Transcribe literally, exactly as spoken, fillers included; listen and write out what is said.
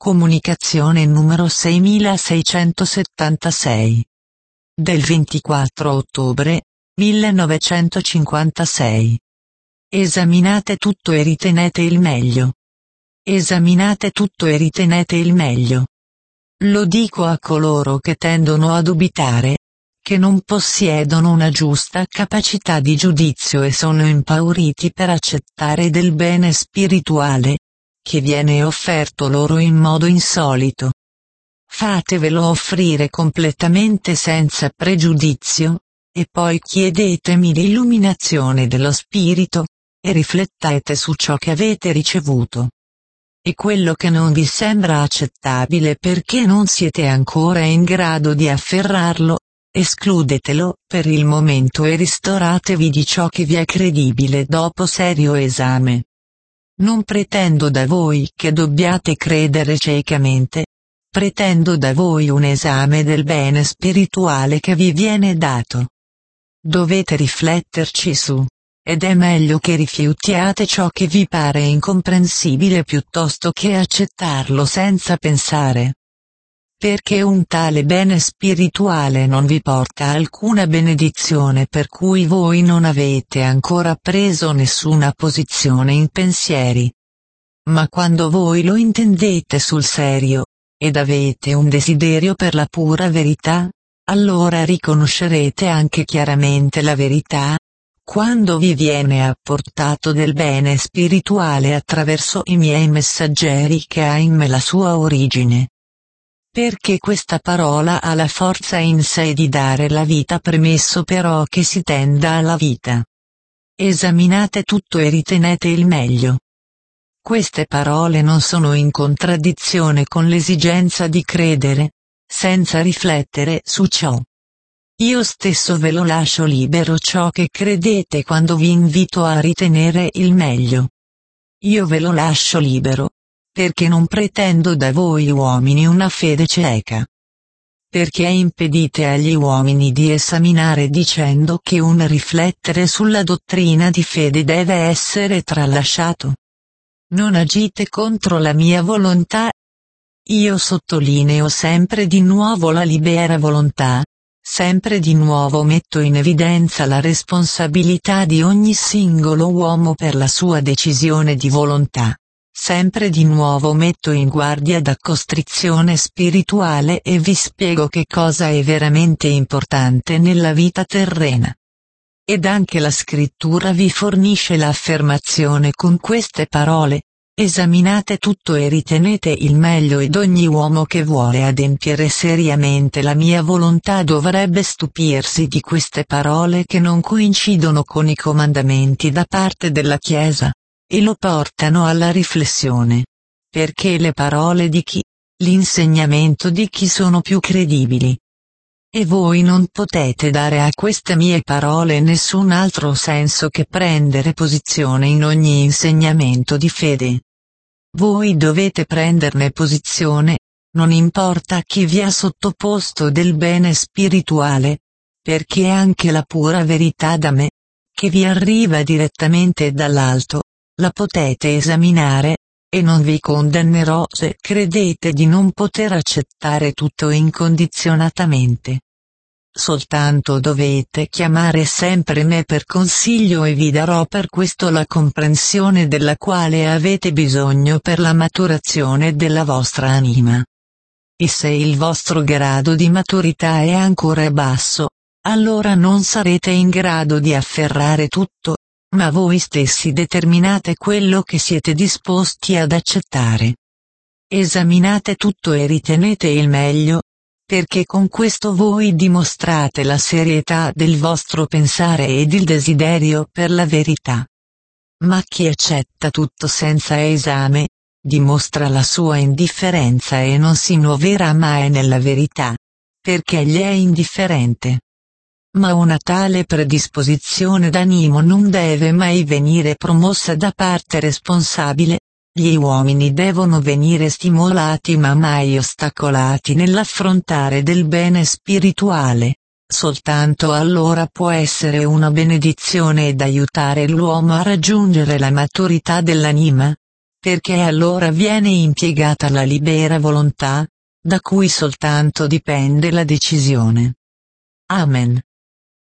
Comunicazione numero seiemilaseicentosettantasei. Del ventiquattro ottobre millenovecentocinquantasei. Esaminate tutto e ritenete il meglio. Esaminate tutto e ritenete il meglio. Lo dico a coloro che tendono a dubitare, che non possiedono una giusta capacità di giudizio e sono impauriti per accettare del bene spirituale, che viene offerto loro in modo insolito. Fatevelo offrire completamente senza pregiudizio, e poi chiedetemi l'illuminazione dello spirito, e riflettete su ciò che avete ricevuto. E quello che non vi sembra accettabile perché non siete ancora in grado di afferrarlo, escludetelo per il momento e ristoratevi di ciò che vi è credibile dopo serio esame. Non pretendo da voi che dobbiate credere ciecamente, pretendo da voi un esame del bene spirituale che vi viene dato. Dovete rifletterci su, ed è meglio che rifiutiate ciò che vi pare incomprensibile piuttosto che accettarlo senza pensare. Perché un tale bene spirituale non vi porta alcuna benedizione per cui voi non avete ancora preso nessuna posizione in pensieri. Ma quando voi lo intendete sul serio, ed avete un desiderio per la pura verità, allora riconoscerete anche chiaramente la verità, quando vi viene apportato del bene spirituale attraverso i miei messaggeri che ha in me la sua origine. Perché questa parola ha la forza in sé di dare la vita premesso però che si tenda alla vita. Esaminate tutto e ritenete il meglio. Queste parole non sono in contraddizione con l'esigenza di credere, senza riflettere su ciò. Io stesso ve lo lascio libero ciò che credete quando vi invito a ritenere il meglio. Io ve lo lascio libero, perché non pretendo da voi uomini una fede cieca. Perché impedite agli uomini di esaminare dicendo che un riflettere sulla dottrina di fede deve essere tralasciato? Non agite contro la mia volontà. Io sottolineo sempre di nuovo la libera volontà, sempre di nuovo metto in evidenza la responsabilità di ogni singolo uomo per la sua decisione di volontà. Sempre di nuovo metto in guardia da costrizione spirituale e vi spiego che cosa è veramente importante nella vita terrena. Ed anche la scrittura vi fornisce l'affermazione con queste parole: esaminate tutto e ritenete il meglio, ed ogni uomo che vuole adempiere seriamente la mia volontà dovrebbe stupirsi di queste parole che non coincidono con i comandamenti da parte della Chiesa, e lo portano alla riflessione. Perché le parole di chi, l'insegnamento di chi sono più credibili? E voi non potete dare a queste mie parole nessun altro senso che prendere posizione in ogni insegnamento di fede. Voi dovete prenderne posizione, non importa chi vi ha sottoposto del bene spirituale, perché anche la pura verità da me, che vi arriva direttamente dall'alto, la potete esaminare, e non vi condannerò se credete di non poter accettare tutto incondizionatamente. Soltanto dovete chiamare sempre me per consiglio e vi darò per questo la comprensione della quale avete bisogno per la maturazione della vostra anima. E se il vostro grado di maturità è ancora basso, allora non sarete in grado di afferrare tutto, ma voi stessi determinate quello che siete disposti ad accettare. Esaminate tutto e ritenete il meglio, perché con questo voi dimostrate la serietà del vostro pensare ed il desiderio per la verità. Ma chi accetta tutto senza esame, dimostra la sua indifferenza e non si muoverà mai nella verità, perché gli è indifferente. Ma una tale predisposizione d'animo non deve mai venire promossa da parte responsabile. Gli uomini devono venire stimolati ma mai ostacolati nell'affrontare del bene spirituale. Soltanto allora può essere una benedizione ed aiutare l'uomo a raggiungere la maturità dell'anima. perché allora viene impiegata la libera volontà, da cui soltanto dipende la decisione. Amen.